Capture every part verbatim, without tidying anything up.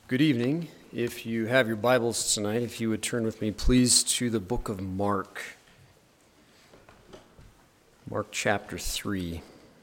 Good evening. If you have your Bibles tonight, if you would turn with me, please, to the book of Mark. Mark chapter three.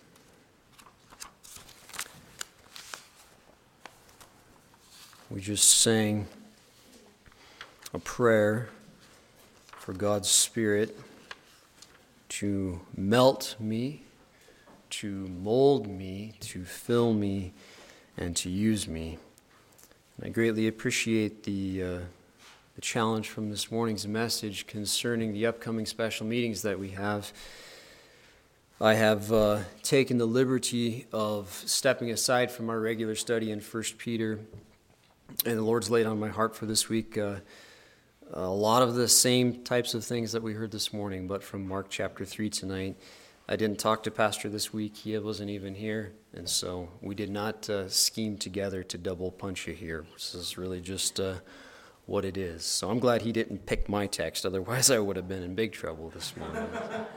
We just sang a prayer for God's Spirit to melt me, to mold me, to fill me, and to use me. I greatly appreciate the uh, the challenge from this morning's message concerning the upcoming special meetings that we have. I have uh, taken the liberty of stepping aside from our regular study in First Peter, and the Lord's laid on my heart for this week uh, a lot of the same types of things that we heard this morning, but from Mark chapter three tonight. I didn't talk to Pastor this week. He wasn't even here. And so we did not uh, scheme together to double punch you here. This is really just uh, what it is. So I'm glad he didn't pick my text. Otherwise, I would have been in big trouble this morning.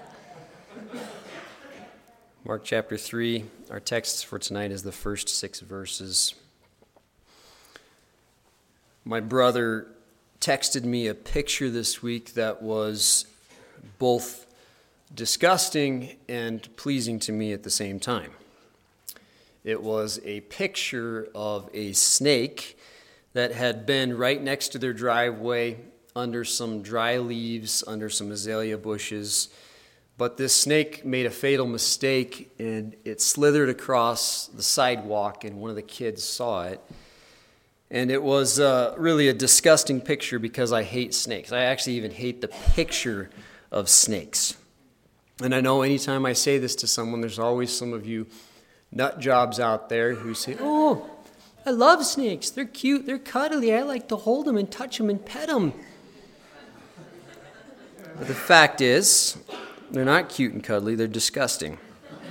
Mark chapter three. Our text for tonight is the first six verses. My brother texted me a picture this week that was both disgusting and pleasing to me at the same time. It was a picture of a snake that had been right next to their driveway under some dry leaves, under some azalea bushes. But this snake made a fatal mistake and it slithered across the sidewalk, and one of the kids saw it. And it was uh, really a disgusting picture because I hate snakes. I actually even hate the picture of snakes. And I know anytime I say this to someone, there's always some of you nut jobs out there who say, "Oh, I love snakes. They're cute. They're cuddly. I like to hold them and touch them and pet them." But the fact is, they're not cute and cuddly. They're disgusting.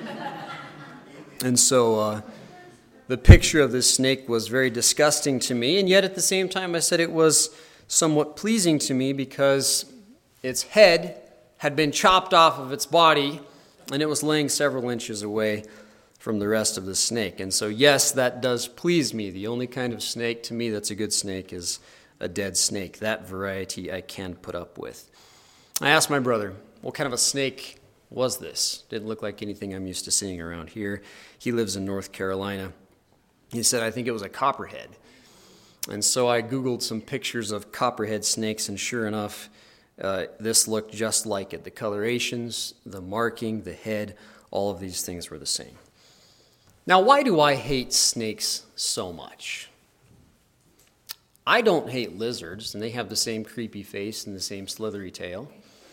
And so uh, the picture of this snake was very disgusting to me. And yet at the same time, I said it was somewhat pleasing to me because its head had been chopped off of its body, and it was laying several inches away from the rest of the snake. And so, yes, that does please me. The only kind of snake to me that's a good snake is a dead snake. That variety I can put up with. I asked my brother, what kind of a snake was this? Didn't look like anything I'm used to seeing around here. He lives in North Carolina. He said, I think it was a copperhead. And so I Googled some pictures of copperhead snakes, and sure enough, Uh, this looked just like it. The colorations, the marking, the head, all of these things were the same. Now, why do I hate snakes so much? I don't hate lizards, and they have the same creepy face and the same slithery tail.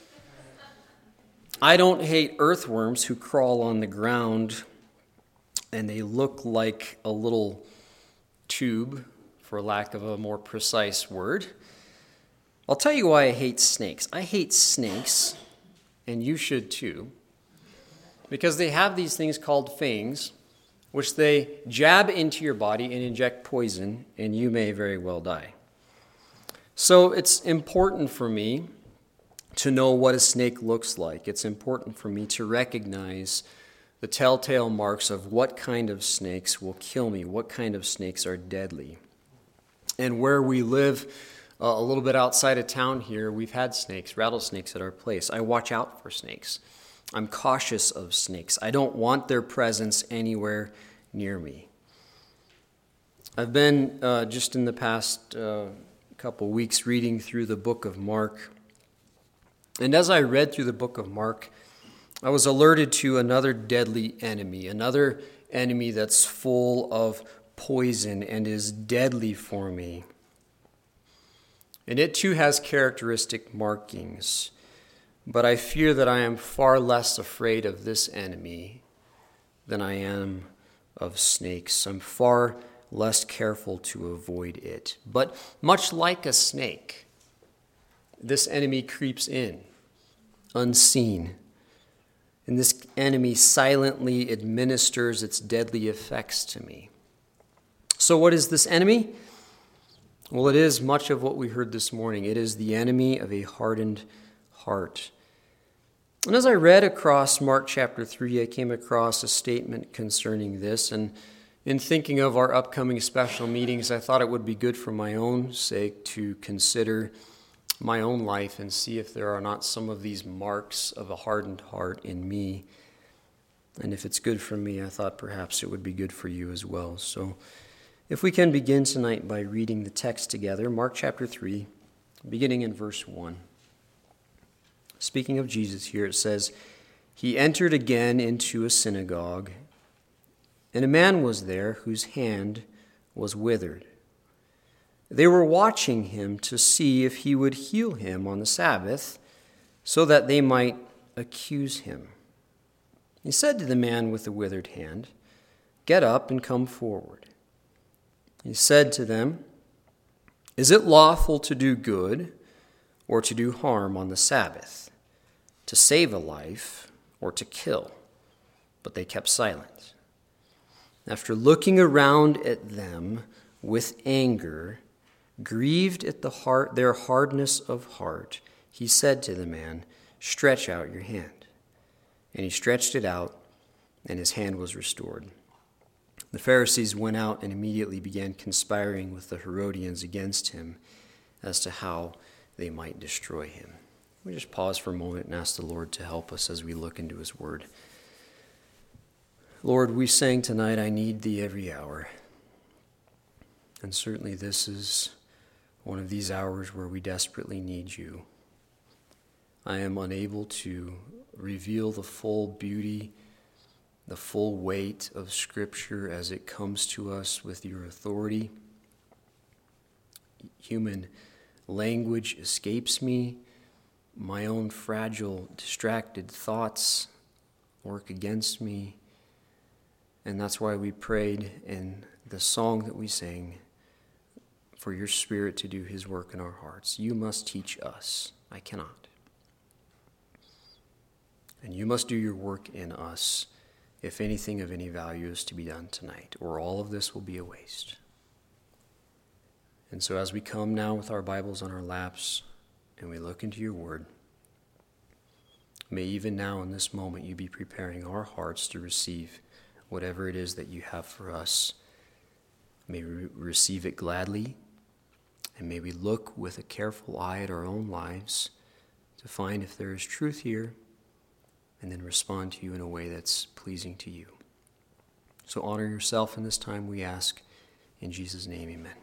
I don't hate earthworms who crawl on the ground, and they look like a little tube, for lack of a more precise word. I'll tell you why I hate snakes. I hate snakes, and you should too, because they have these things called fangs, which they jab into your body and inject poison, and you may very well die. So it's important for me to know what a snake looks like. It's important for me to recognize the telltale marks of what kind of snakes will kill me, what kind of snakes are deadly. And where we live, Uh, a little bit outside of town here, we've had snakes, rattlesnakes at our place. I watch out for snakes. I'm cautious of snakes. I don't want their presence anywhere near me. I've been, uh, just in the past uh, couple weeks, reading through the book of Mark. And as I read through the book of Mark, I was alerted to another deadly enemy, another enemy that's full of poison and is deadly for me. And it too has characteristic markings. But I fear that I am far less afraid of this enemy than I am of snakes. I'm far less careful to avoid it. But much like a snake, this enemy creeps in, unseen. And this enemy silently administers its deadly effects to me. So what is this enemy? Well, it is much of what we heard this morning. It is the enemy of a hardened heart. And as I read across Mark chapter three, I came across a statement concerning this, and In thinking of our upcoming special meetings, I thought it would be good for my own sake to consider my own life and see if there are not some of these marks of a hardened heart in me. And if it's good for me, I thought perhaps it would be good for you as well. So if we can begin tonight by reading the text together, Mark chapter three, beginning in verse one. Speaking of Jesus here, it says, "He entered again into a synagogue, and a man was there whose hand was withered. They were watching him to see if he would heal him on the Sabbath, so that they might accuse him. He said to the man with the withered hand, 'Get up and come forward.' He said to them, 'Is it lawful to do good or to do harm on the Sabbath, to save a life or to kill?' But they kept silent. After looking around at them with anger, grieved at the heart, their hardness of heart, he said to the man, 'Stretch out your hand.' And he stretched it out, and his hand was restored. The Pharisees went out and immediately began conspiring with the Herodians against him as to how they might destroy him." We just pause for a moment and ask the Lord to help us as we look into his word. Lord, we sang tonight, "I need thee every hour." And certainly this is one of these hours where we desperately need you. I am unable to reveal the full beauty, the full weight of Scripture as it comes to us with your authority. Human language escapes me. My own fragile, distracted thoughts work against me. And that's why we prayed in the song that we sang for your Spirit to do his work in our hearts. You must teach us. I cannot. And you must do your work in us if anything of any value is to be done tonight, or all of this will be a waste. And so as we come now with our Bibles on our laps and we look into your word, may even now in this moment you be preparing our hearts to receive whatever it is that you have for us. May we receive it gladly, and may we look with a careful eye at our own lives to find if there is truth here, and then respond to you in a way that's pleasing to you. So honor yourself in this time, we ask. In Jesus' name, amen.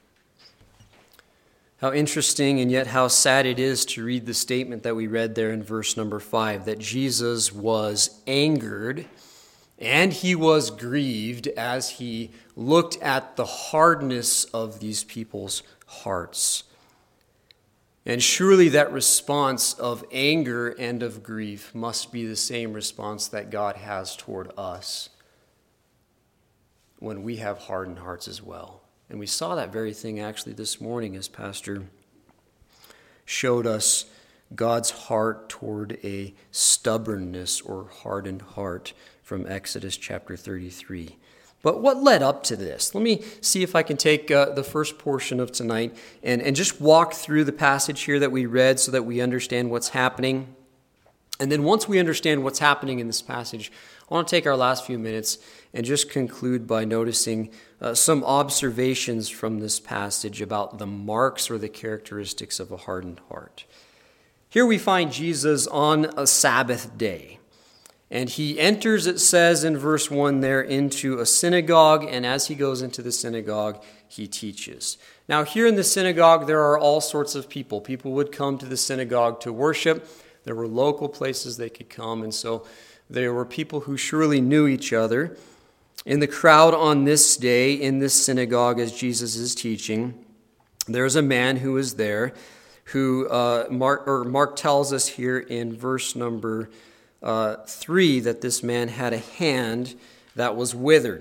How interesting and yet how sad it is to read the statement that we read there in verse number five, that Jesus was angered and he was grieved as he looked at the hardness of these people's hearts. And surely that response of anger and of grief must be the same response that God has toward us when we have hardened hearts as well. And we saw that very thing actually this morning as Pastor showed us God's heart toward a stubbornness or hardened heart from Exodus chapter thirty-three. But what led up to this? Let me see if I can take uh, the first portion of tonight and, and just walk through the passage here that we read so that we understand what's happening. And then once we understand what's happening in this passage, I want to take our last few minutes and just conclude by noticing uh, some observations from this passage about the marks or the characteristics of a hardened heart. Here we find Jesus on a Sabbath day. And he enters, it says in verse one there, into a synagogue, and as he goes into the synagogue, he teaches. Now, here in the synagogue, there are all sorts of people. People would come to the synagogue to worship. There were local places they could come, and so there were people who surely knew each other. In the crowd on this day, in this synagogue, as Jesus is teaching, there's a man who is there, who uh, Mark, or Mark tells us here in verse number Uh, three, that this man had a hand that was withered.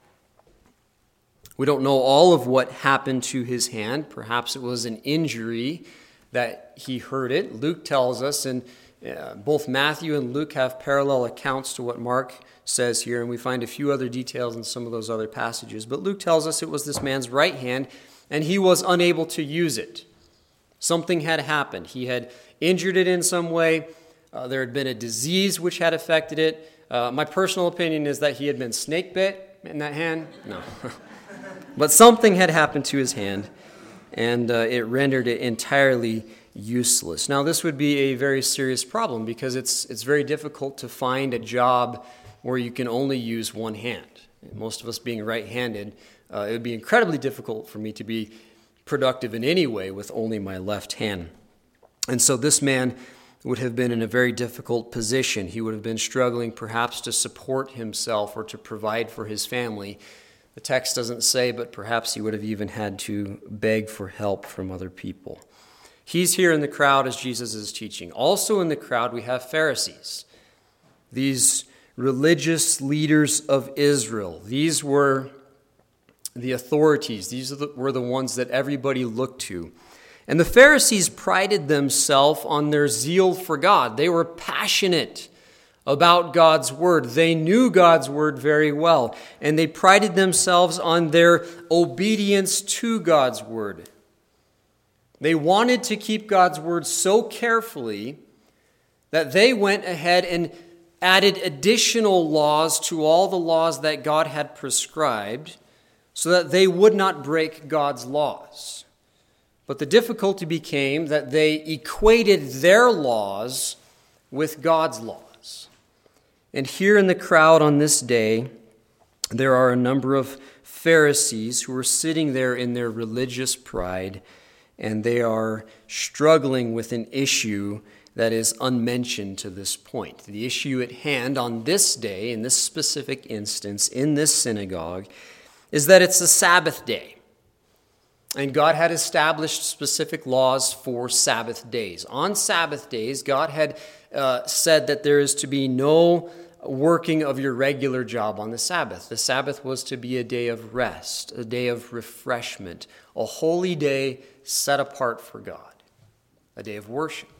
We don't know all of what happened to his hand. Perhaps it was an injury that he hurt it. Luke tells us, and uh, both Matthew and Luke have parallel accounts to what Mark says here, and we find a few other details in some of those other passages. But Luke tells us it was this man's right hand, and he was unable to use it. Something had happened. He had injured it in some way. Uh, there had been a disease which had affected it. Uh, my personal opinion is that he had been snake bit. in that hand? No. But something had happened to his hand, and uh, it rendered it entirely useless. Now, this would be a very serious problem because it's it's very difficult to find a job where you can only use one hand. Most of us being right-handed, uh, it would be incredibly difficult for me to be productive in any way with only my left hand. And so this man would have been in a very difficult position. He would have been struggling perhaps to support himself or to provide for his family. The text doesn't say, but perhaps he would have even had to beg for help from other people. He's here in the crowd as Jesus is teaching. Also in the crowd we have Pharisees, these religious leaders of Israel. These were the authorities. These were the ones that everybody looked to. And the Pharisees prided themselves on their zeal for God. They were passionate about God's word. They knew God's word very well, and they prided themselves on their obedience to God's word. They wanted to keep God's word so carefully that they went ahead and added additional laws to all the laws that God had prescribed so that they would not break God's laws. But the difficulty became that they equated their laws with God's laws. And here in the crowd on this day, there are a number of Pharisees who are sitting there in their religious pride, and they are struggling with an issue that is unmentioned to this point. The issue at hand on this day, in this specific instance, in this synagogue, is that it's a Sabbath day. And God had established specific laws for Sabbath days. On Sabbath days, God had uh, said that there is to be no working of your regular job on the Sabbath. The Sabbath was to be a day of rest, a day of refreshment, a holy day set apart for God, a day of worship.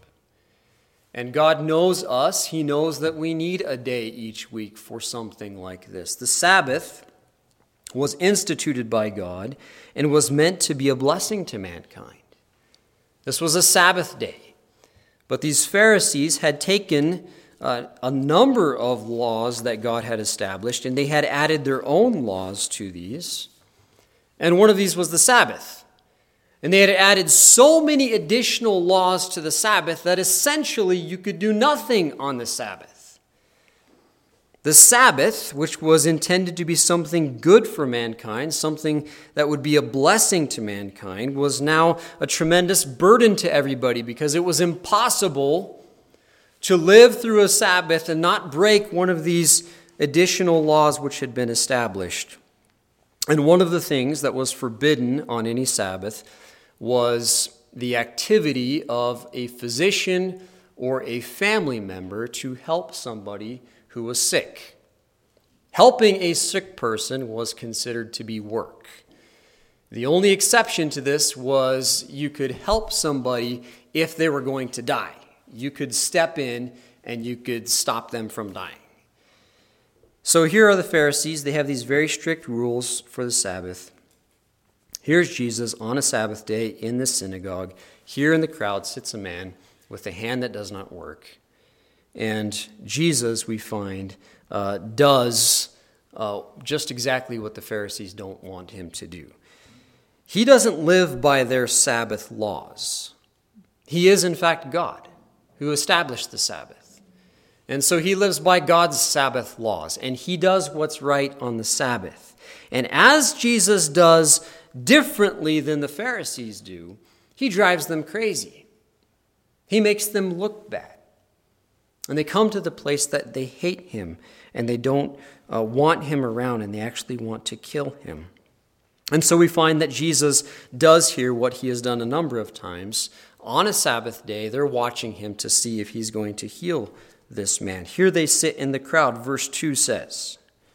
And God knows us. He knows that we need a day each week for something like this. The Sabbath was instituted by God and was meant to be a blessing to mankind. This was a Sabbath day. But these Pharisees had taken uh, a number of laws that God had established, and they had added their own laws to these. And one of these was the Sabbath. And they had added so many additional laws to the Sabbath that essentially you could do nothing on the Sabbath. The Sabbath, which was intended to be something good for mankind, something that would be a blessing to mankind, was now a tremendous burden to everybody because it was impossible to live through a Sabbath and not break one of these additional laws which had been established. And one of the things that was forbidden on any Sabbath was the activity of a physician or a family member to help somebody who was sick. Helping a sick person was considered to be work. The only exception to this was you could help somebody if they were going to die. You could step in and you could stop them from dying. So here are the Pharisees. They have these very strict rules for the Sabbath. Here's Jesus on a Sabbath day in the synagogue. Here in the crowd sits a man with a hand that does not work. And Jesus, we find, uh, does uh, just exactly what the Pharisees don't want him to do. He doesn't live by their Sabbath laws. He is, in fact, God who established the Sabbath. And so he lives by God's Sabbath laws, and he does what's right on the Sabbath. And as Jesus does differently than the Pharisees do, he drives them crazy. He makes them look bad. And they come to the place that they hate him, and they don't uh, want him around, and they actually want to kill him. And so we find that Jesus does here what he has done a number of times. On a Sabbath day, they're watching him to see if he's going to heal this man. Here they sit in the crowd, verse two says.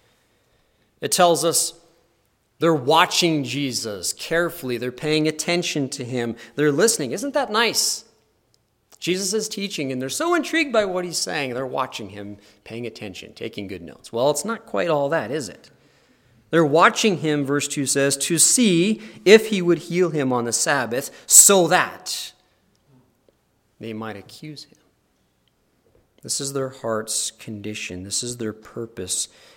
It tells us they're watching Jesus carefully. They're paying attention to him. They're listening. Isn't that nice? Jesus is teaching, and they're so intrigued by what he's saying. They're watching him, paying attention, taking good notes. Well, it's not quite all that, is it? They're watching him, verse two says, to see if he would heal him on the Sabbath so that they might accuse him. This is their heart's condition. This is their purpose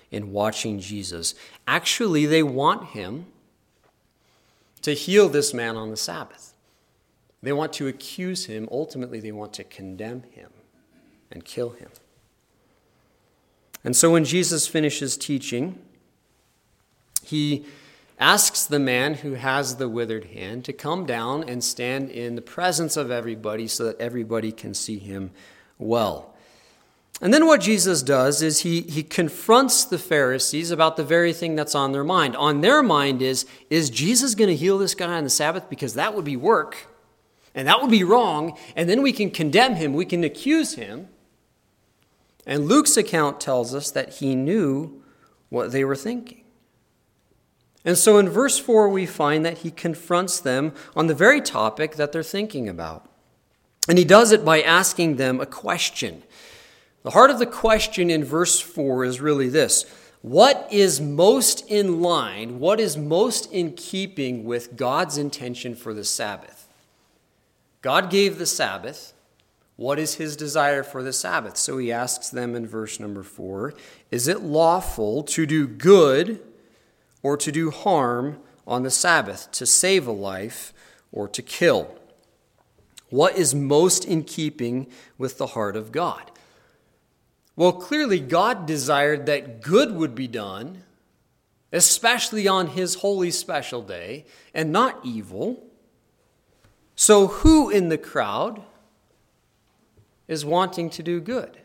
in watching Jesus. Actually, they want him to heal this man on the Sabbath. They want to accuse him. Ultimately, they want to condemn him and kill him. And so when Jesus finishes teaching, he asks the man who has the withered hand to come down and stand in the presence of everybody so that everybody can see him well. And then what Jesus does is he, he confronts the Pharisees about the very thing that's on their mind. On their mind is, is Jesus going to heal this guy on the Sabbath? Because that would be work, and that would be wrong, and then we can condemn him, we can accuse him. And Luke's account tells us that he knew what they were thinking. And so in verse four, we find that he confronts them on the very topic that they're thinking about. And he does it by asking them a question. The heart of the question in verse four is really this: what is most in line, what is most in keeping with God's intention for the Sabbath? God gave the Sabbath. What is his desire for the Sabbath? So he asks them in verse number four, is it lawful to do good or to do harm on the Sabbath, to save a life or to kill? What is most in keeping with the heart of God? Well, clearly God desired that good would be done, especially on his holy special day, and not evil. So who in the crowd is wanting to do good?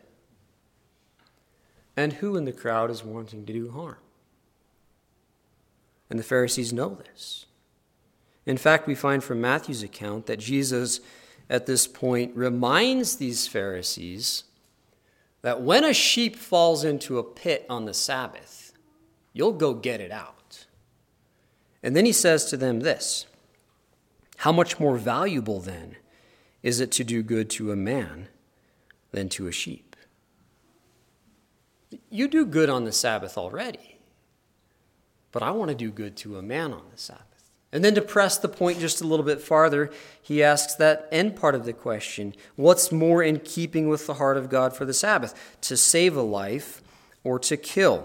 And who in the crowd is wanting to do harm? And the Pharisees know this. In fact, we find from Matthew's account that Jesus at this point reminds these Pharisees that when a sheep falls into a pit on the Sabbath, you'll go get it out. And then he says to them this: how much more valuable then is it to do good to a man than to a sheep? You do good on the Sabbath already, but I want to do good to a man on the Sabbath. And then to press the point just a little bit farther, he asks that end part of the question: what's more in keeping with the heart of God for the Sabbath, to save a life or to kill?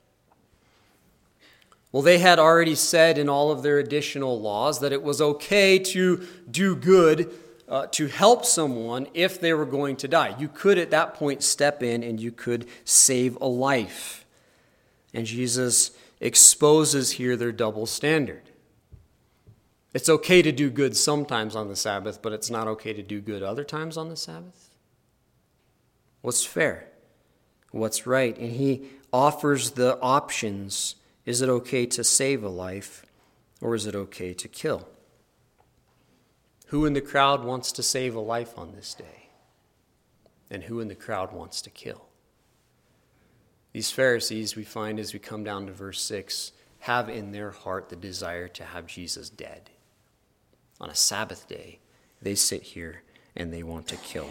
Well, they had already said in all of their additional laws that it was okay to do good, uh, to help someone if they were going to die. You could at that point step in and you could save a life. And Jesus exposes here their double standard. It's okay to do good sometimes on the Sabbath, but it's not okay to do good other times on the Sabbath. What's fair? What's right? And he offers the options. Is it okay to save a life, or is it okay to kill? Who in the crowd wants to save a life on this day? And who in the crowd wants to kill? These Pharisees, we find as we come down to verse six, have in their heart the desire to have Jesus dead. On a Sabbath day, they sit here and they want to kill.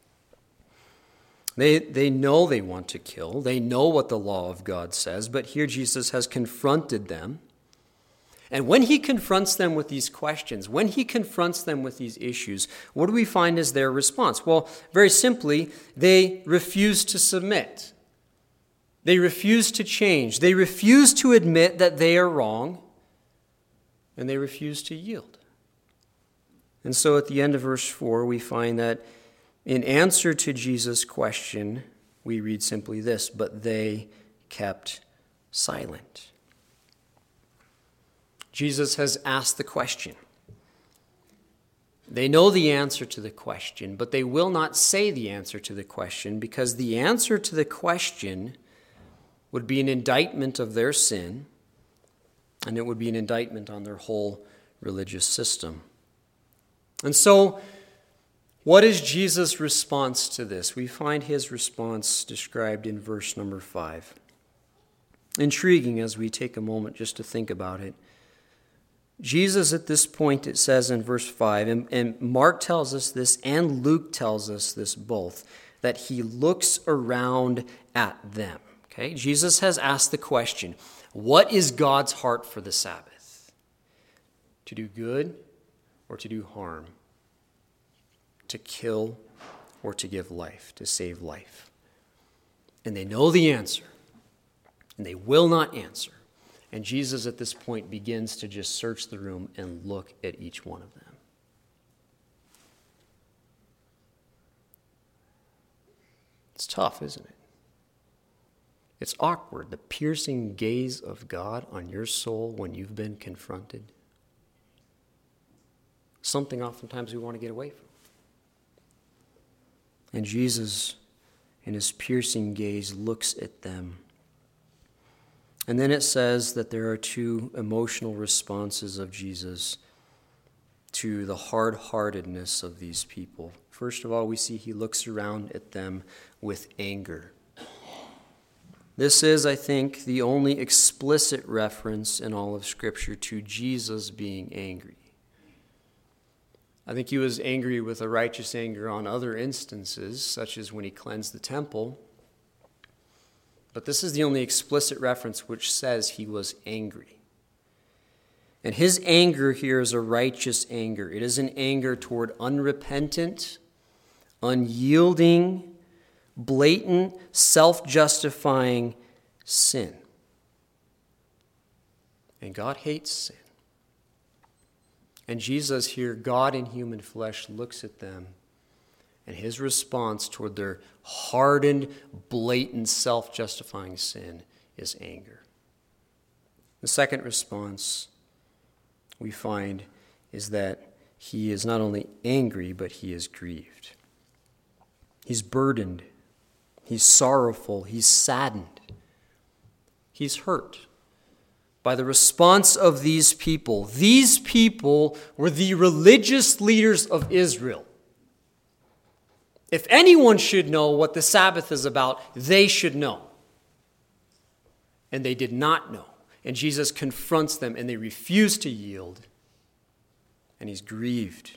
They, they know they want to kill. They know what the law of God says, but here Jesus has confronted them. And when he confronts them with these questions, when he confronts them with these issues, what do we find as their response? Well, very simply, they refuse to submit. They refuse to change. They refuse to admit that they are wrong, and they refuse to yield. And so at the end of verse four, we find that in answer to Jesus' question, we read simply this: but they kept silent. Jesus has asked the question. They know the answer to the question, but they will not say the answer to the question, because the answer to the question would be an indictment of their sin, and it would be an indictment on their whole religious system. And so, what is Jesus' response to this? We find his response described in verse number five. Intriguing as we take a moment just to think about it. Jesus at this point, it says in verse five, and, and Mark tells us this and Luke tells us this both, that he looks around at them. Okay? Jesus has asked the question, what is God's heart for the Sabbath? To do good or to do harm? To kill or to give life, to save life? And they know the answer. And they will not answer. And Jesus at this point begins to just search the room and look at each one of them. It's tough, isn't it? It's awkward, the piercing gaze of God on your soul when you've been confronted. Something oftentimes we want to get away from. And Jesus, in his piercing gaze, looks at them. And then it says that there are two emotional responses of Jesus to the hard-heartedness of these people. First of all, we see he looks around at them with anger. This is, I think, the only explicit reference in all of Scripture to Jesus being angry. I think he was angry with a righteous anger on other instances, such as when he cleansed the temple. But this is the only explicit reference which says he was angry. And his anger here is a righteous anger. It is an anger toward unrepentant, unyielding, blatant, self-justifying sin. And God hates sin. And Jesus here, God in human flesh, looks at them, and his response toward their hardened, blatant, self-justifying sin is anger. The second response we find is that he is not only angry, but he is grieved. He's burdened. He's sorrowful. He's saddened. He's hurt by the response of these people. These people were the religious leaders of Israel. If anyone should know what the Sabbath is about, they should know. And they did not know. And Jesus confronts them, and they refuse to yield. And he's grieved.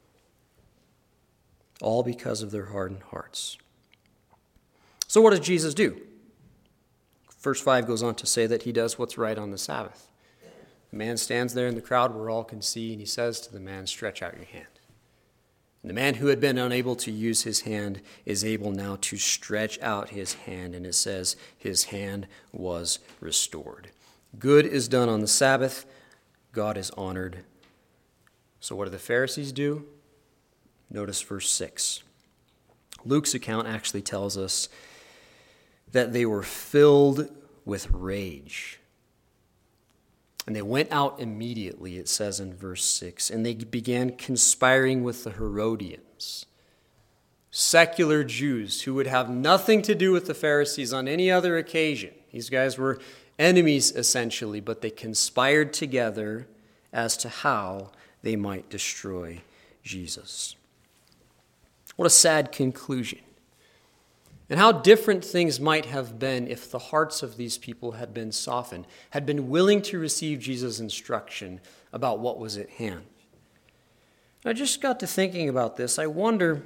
All because of their hardened hearts. So what does Jesus do? Verse five goes on to say that he does what's right on the Sabbath. The man stands there in the crowd where all can see, and he says to the man, "Stretch out your hand." And the man who had been unable to use his hand is able now to stretch out his hand, and it says his hand was restored. Good is done on the Sabbath. God is honored. So what do the Pharisees do? Notice verse six. Luke's account actually tells us that they were filled with rage. And they went out immediately, it says in verse six, and they began conspiring with the Herodians, secular Jews who would have nothing to do with the Pharisees on any other occasion. These guys were enemies, essentially, but they conspired together as to how they might destroy Jesus. What a sad conclusion. And how different things might have been if the hearts of these people had been softened, had been willing to receive Jesus' instruction about what was at hand. I just got to thinking about this. I wonder,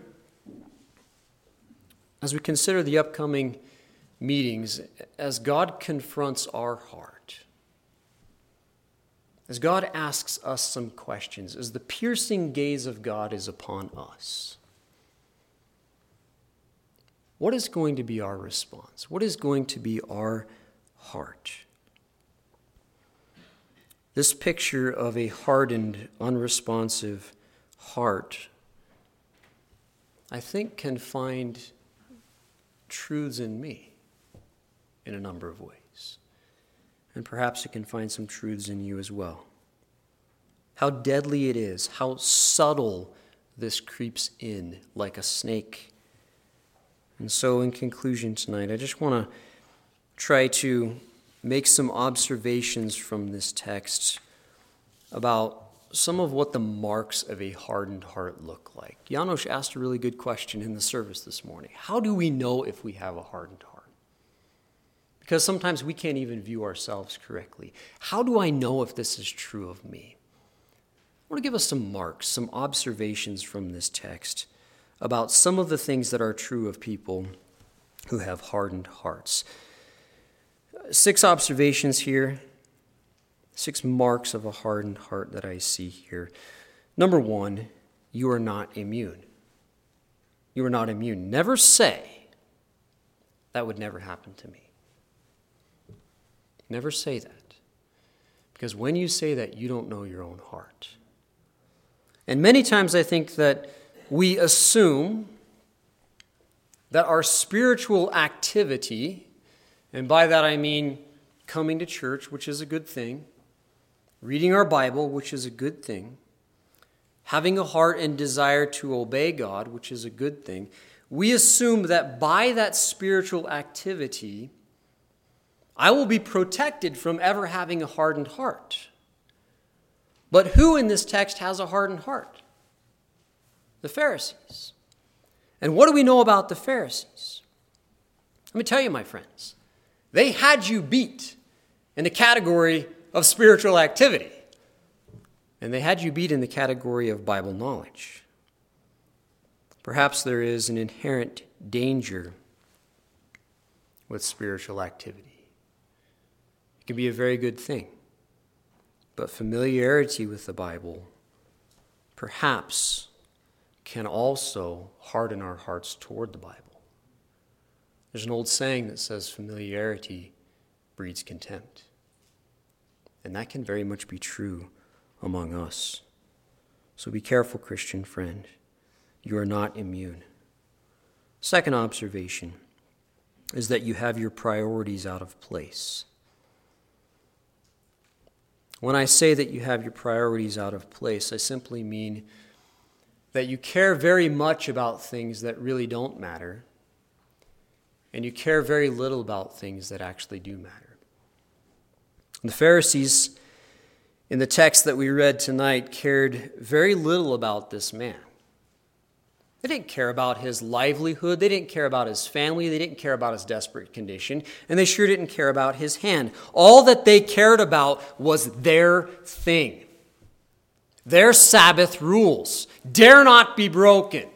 as we consider the upcoming meetings, as God confronts our heart, as God asks us some questions, as the piercing gaze of God is upon us, what is going to be our response? What is going to be our heart? This picture of a hardened, unresponsive heart, I think, can find truths in me in a number of ways. And perhaps it can find some truths in you as well. How deadly it is, how subtle this creeps in like a snake. And so in conclusion tonight, I just want to try to make some observations from this text about some of what the marks of a hardened heart look like. Janos asked a really good question in the service this morning. How do we know if we have a hardened heart? Because sometimes we can't even view ourselves correctly. How do I know if this is true of me? I want to give us some marks, some observations from this text about some of the things that are true of people who have hardened hearts. Six observations here, six marks of a hardened heart that I see here. Number one, you are not immune. You are not immune. Never say, that would never happen to me. Never say that. Because when you say that, you don't know your own heart. And many times I think that we assume that our spiritual activity, and by that I mean coming to church, which is a good thing, reading our Bible, which is a good thing, having a heart and desire to obey God, which is a good thing, we assume that by that spiritual activity, I will be protected from ever having a hardened heart. But who in this text has a hardened heart? The Pharisees. And what do we know about the Pharisees? Let me tell you, my friends, they had you beat in the category of spiritual activity. And they had you beat in the category of Bible knowledge. Perhaps there is an inherent danger with spiritual activity. It can be a very good thing. But familiarity with the Bible perhaps can also harden our hearts toward the Bible. There's an old saying that says familiarity breeds contempt. And that can very much be true among us. So be careful, Christian friend. You are not immune. Second observation is that you have your priorities out of place. When I say that you have your priorities out of place, I simply mean that you care very much about things that really don't matter, and you care very little about things that actually do matter. The Pharisees, in the text that we read tonight, cared very little about this man. They didn't care about his livelihood. They didn't care about his family. They didn't care about his desperate condition. And they sure didn't care about his hand. All that they cared about was their thing. Their Sabbath rules dare not be broken.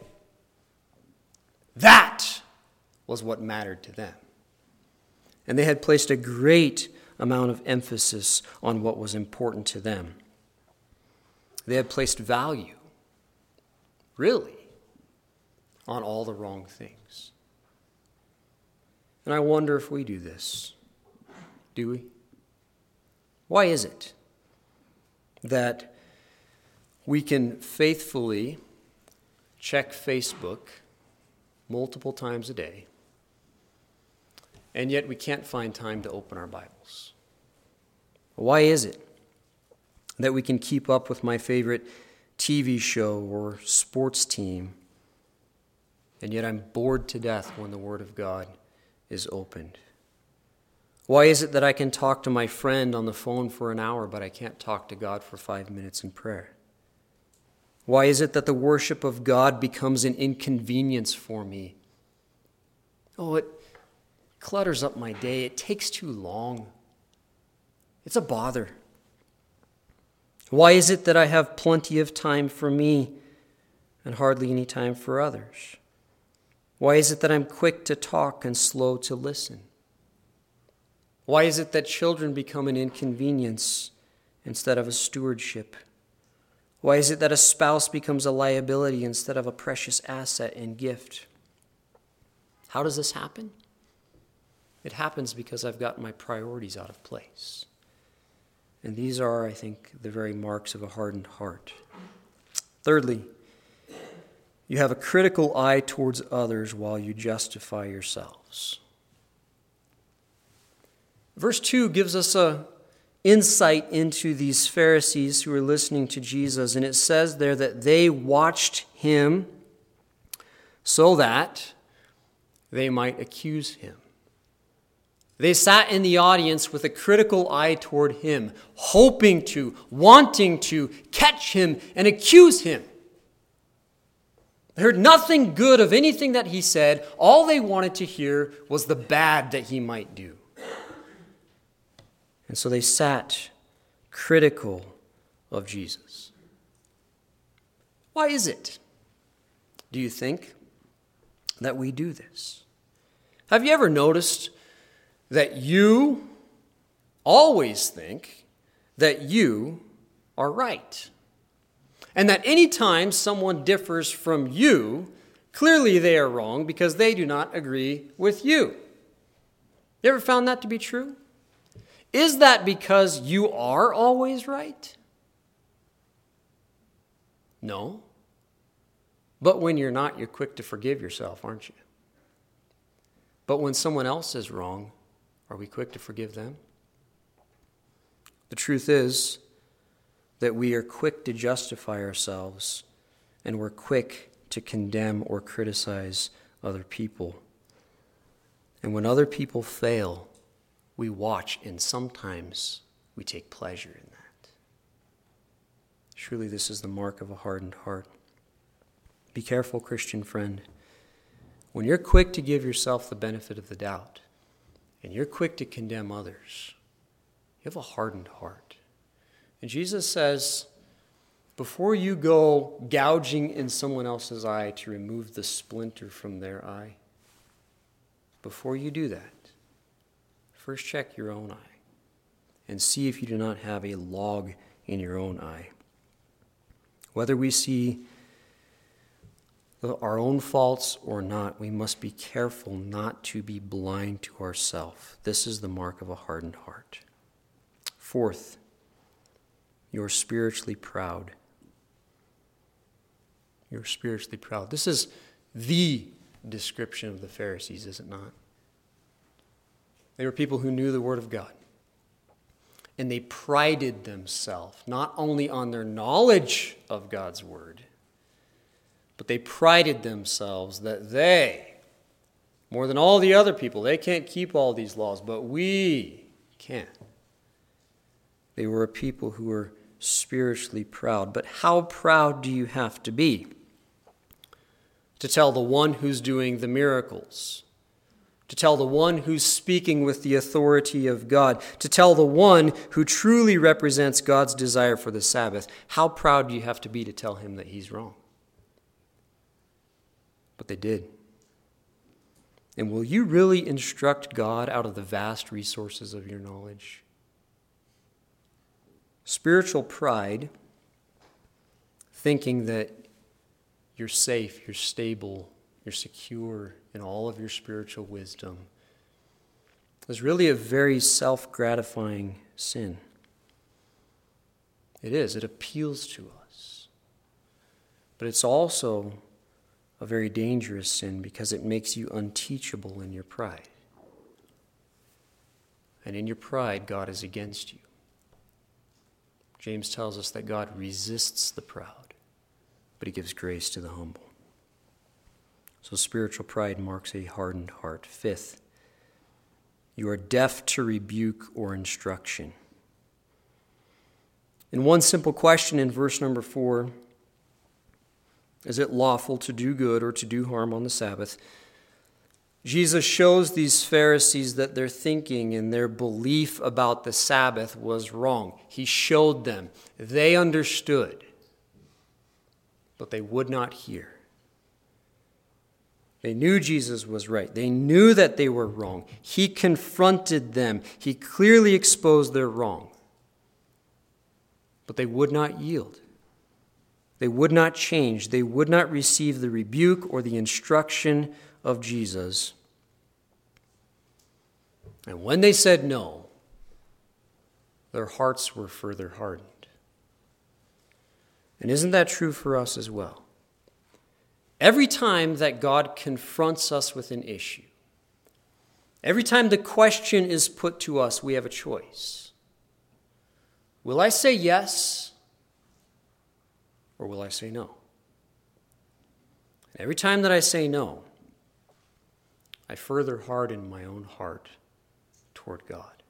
That was what mattered to them. And they had placed a great amount of emphasis on what was important to them. They had placed value, really, on all the wrong things. And I wonder if we do this. Do we? Why is it that we can faithfully check Facebook multiple times a day, and yet we can't find time to open our Bibles? Why is it that we can keep up with my favorite T V show or sports team, and yet I'm bored to death when the Word of God is opened? Why is it that I can talk to my friend on the phone for an hour, but I can't talk to God for five minutes in prayer? Why is it that the worship of God becomes an inconvenience for me? Oh, it clutters up my day. It takes too long. It's a bother. Why is it that I have plenty of time for me and hardly any time for others? Why is it that I'm quick to talk and slow to listen? Why is it that children become an inconvenience instead of a stewardship? Why is it that a spouse becomes a liability instead of a precious asset and gift? How does this happen? It happens because I've got my priorities out of place. And these are, I think, the very marks of a hardened heart. Thirdly, you have a critical eye towards others while you justify yourselves. Verse two gives us a insight into these Pharisees who were listening to Jesus, and it says there that they watched him so that they might accuse him. They sat in the audience with a critical eye toward him, hoping to, wanting to catch him and accuse him. They heard nothing good of anything that he said. All they wanted to hear was the bad that he might do. And so they sat critical of Jesus. Why is it, do you think, that we do this? Have you ever noticed that you always think that you are right? And that any time someone differs from you, clearly they are wrong because they do not agree with you. You ever found that to be true? Is that because you are always right? No. But when you're not, you're quick to forgive yourself, aren't you? But when someone else is wrong, are we quick to forgive them? The truth is that we are quick to justify ourselves, and we're quick to condemn or criticize other people. And when other people fail, we watch, and sometimes we take pleasure in that. Surely this is the mark of a hardened heart. Be careful, Christian friend. When you're quick to give yourself the benefit of the doubt, and you're quick to condemn others, you have a hardened heart. And Jesus says, before you go gouging in someone else's eye to remove the splinter from their eye, before you do that, first check your own eye and see if you do not have a log in your own eye. Whether we see our own faults or not, we must be careful not to be blind to ourselves. This is the mark of a hardened heart. Fourth, you're spiritually proud. You're spiritually proud. This is the description of the Pharisees, is it not? They were people who knew the Word of God. And they prided themselves not only on their knowledge of God's Word, but they prided themselves that they, more than all the other people, they can't keep all these laws, but we can. They were a people who were spiritually proud. But how proud do you have to be to tell the one who's doing the miracles, to tell the one who's speaking with the authority of God, to tell the one who truly represents God's desire for the Sabbath? How proud do you have to be to tell him that he's wrong? But they did. And will you really instruct God out of the vast resources of your knowledge? Spiritual pride, thinking that you're safe, you're stable, you're secure in all of your spiritual wisdom, is really a very self-gratifying sin. It is. It appeals to us. But it's also a very dangerous sin because it makes you unteachable in your pride. And in your pride, God is against you. James tells us that God resists the proud, but he gives grace to the humble. So spiritual pride marks a hardened heart. Fifth, you are deaf to rebuke or instruction. In one simple question in verse number four, is it lawful to do good or to do harm on the Sabbath? Jesus shows these Pharisees that their thinking and their belief about the Sabbath was wrong. He showed them. They understood, but they would not hear. They knew Jesus was right. They knew that they were wrong. He confronted them. He clearly exposed their wrong. But they would not yield. They would not change. They would not receive the rebuke or the instruction of Jesus. And when they said no, their hearts were further hardened. And isn't that true for us as well? Every time that God confronts us with an issue, every time the question is put to us, we have a choice. Will I say yes, or will I say no? And every time that I say no, I further harden my own heart toward God.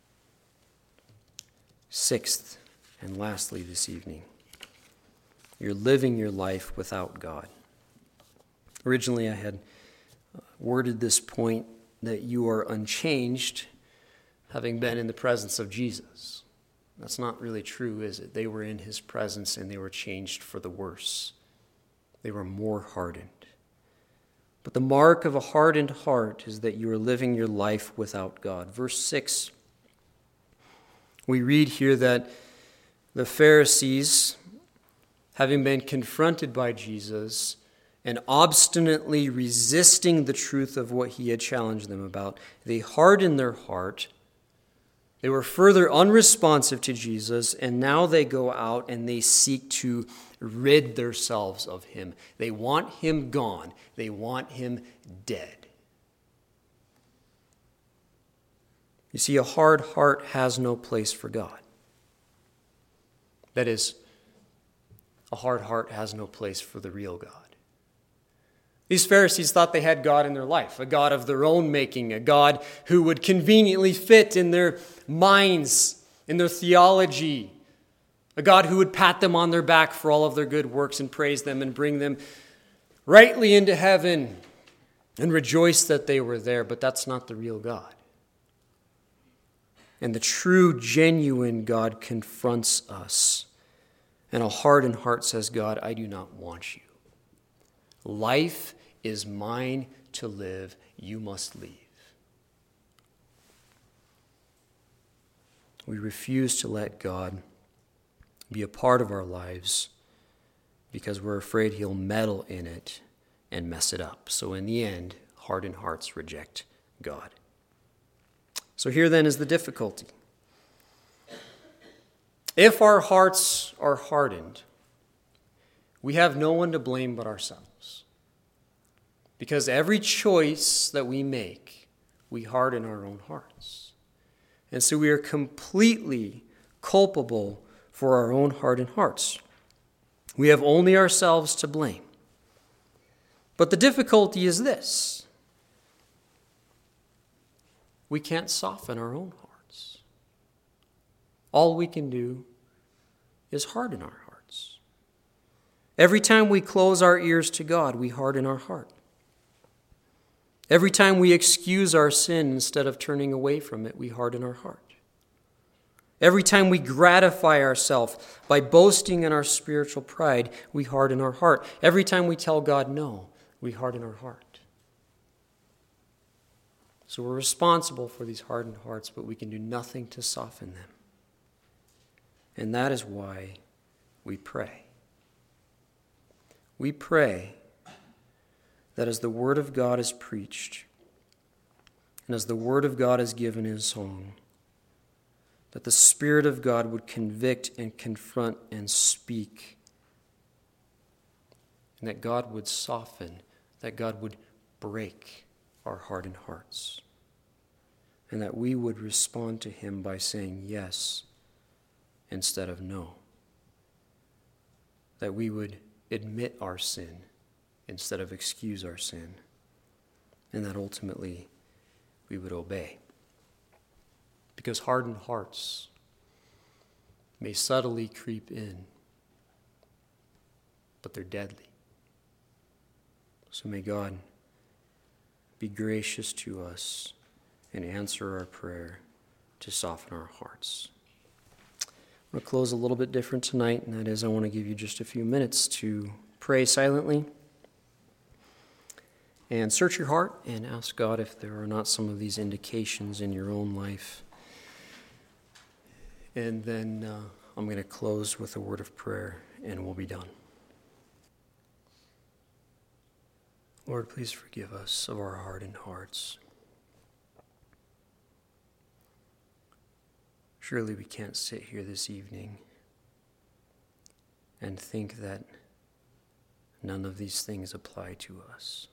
Sixth, and lastly this evening, you're living your life without God. Originally, I had worded this point that you are unchanged, having been in the presence of Jesus. That's not really true, is it? They were in his presence and they were changed for the worse. They were more hardened. But the mark of a hardened heart is that you are living your life without God. Verse six, we read here that the Pharisees, having been confronted by Jesus and obstinately resisting the truth of what he had challenged them about, they hardened their heart They were further unresponsive to Jesus, and now they go out and they seek to rid themselves of him. They want him gone. They want him dead. You see, a hard heart has no place for God. That is, a hard heart has no place for the real God. These Pharisees thought they had God in their life, a God of their own making, a God who would conveniently fit in their minds, in their theology, a God who would pat them on their back for all of their good works and praise them and bring them rightly into heaven and rejoice that they were there. But that's not the real God. And the true, genuine God confronts us. And a hardened heart says, God, I do not want you. Life is mine to live. You must leave. We refuse to let God be a part of our lives because we're afraid he'll meddle in it and mess it up. So in the end, hardened hearts reject God. So here then is the difficulty. If our hearts are hardened, we have no one to blame but ourselves. Because every choice that we make, we harden our own hearts. And so we are completely culpable for our own hardened hearts. We have only ourselves to blame. But the difficulty is this. We can't soften our own hearts. All we can do is harden our hearts. Every time we close our ears to God, we harden our heart. Every time we excuse our sin instead of turning away from it, we harden our heart. Every time we gratify ourselves by boasting in our spiritual pride, we harden our heart. Every time we tell God no, we harden our heart. So we're responsible for these hardened hearts, but we can do nothing to soften them. And that is why we pray. We pray that as the Word of God is preached, and as the Word of God is given in song, that the Spirit of God would convict and confront and speak, and that God would soften, that God would break our hardened hearts, and that we would respond to him by saying yes instead of no, that we would admit our sin instead of excuse our sin, and that ultimately we would obey. Because hardened hearts may subtly creep in, but they're deadly. So may God be gracious to us and answer our prayer to soften our hearts. I'm going to close a little bit different tonight, and that is I want to give you just a few minutes to pray silently and search your heart and ask God if there are not some of these indications in your own life. And then uh, I'm going to close with a word of prayer, and we'll be done. Lord, please forgive us of our hardened hearts. Surely we can't sit here this evening and think that none of these things apply to us.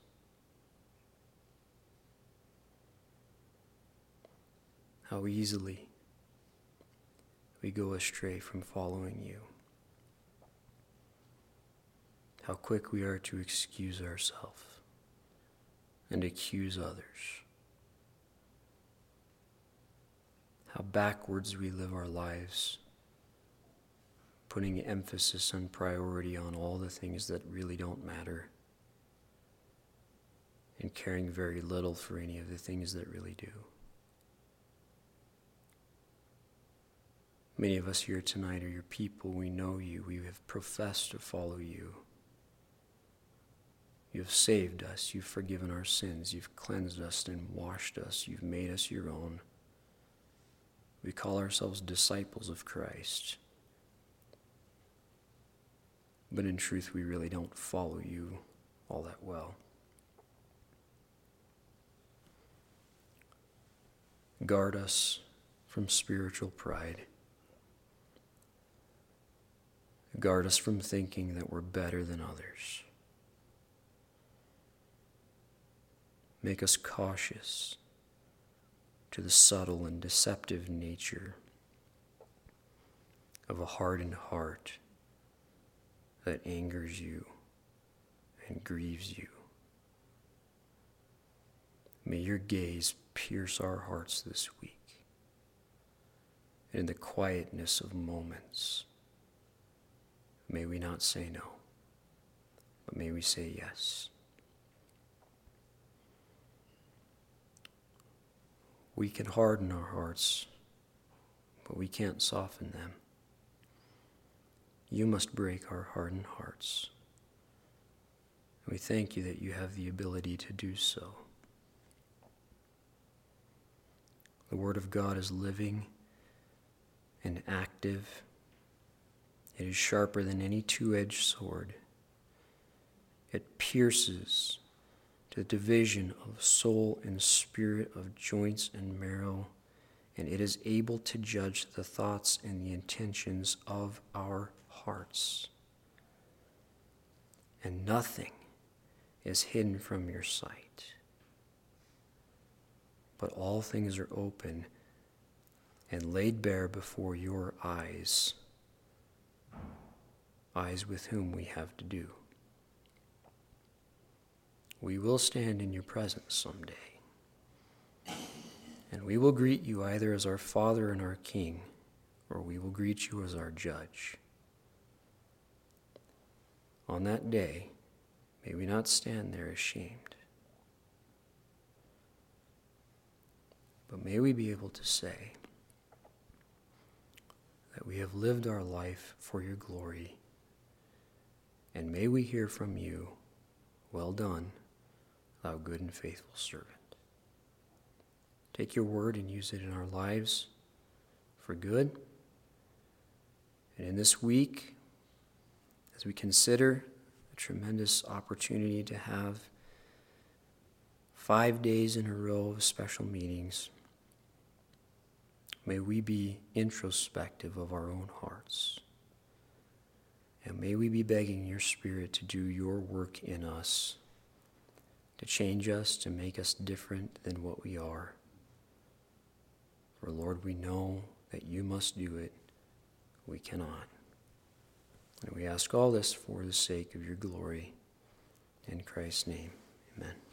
How easily we go astray from following you. How quick we are to excuse ourselves and accuse others. How backwards we live our lives, putting emphasis and priority on all the things that really don't matter, and caring very little for any of the things that really do. Many of us here tonight are your people. We know you. We have professed to follow you. You have saved us. You've forgiven our sins. You've cleansed us and washed us. You've made us your own. We call ourselves disciples of Christ. But in truth, we really don't follow you all that well. Guard us from spiritual pride. Guard us from thinking that we're better than others. Make us cautious to the subtle and deceptive nature of a hardened heart that angers you and grieves you. May your gaze pierce our hearts this week. And in the quietness of moments, may we not say no, but may we say yes. We can harden our hearts, but we can't soften them. You must break our hardened hearts. And we thank you that you have the ability to do so. The Word of God is living and active. It is sharper than any two-edged sword. It pierces to the division of soul and spirit, of joints and marrow, and it is able to judge the thoughts and the intentions of our hearts. And nothing is hidden from your sight, but all things are open and laid bare before your eyes, eyes with whom we have to do. We will stand in your presence someday, and we will greet you either as our Father and our King, or we will greet you as our Judge. On that day, may we not stand there ashamed, but may we be able to say that we have lived our life for your glory, and may we hear from you, well done, thou good and faithful servant. Take your word and use it in our lives for good. And in this week, as we consider the tremendous opportunity to have five days in a row of special meetings, may we be introspective of our own hearts. And may we be begging your Spirit to do your work in us, to change us, to make us different than what we are. For Lord, we know that you must do it. We cannot. And we ask all this for the sake of your glory. In Christ's name, amen.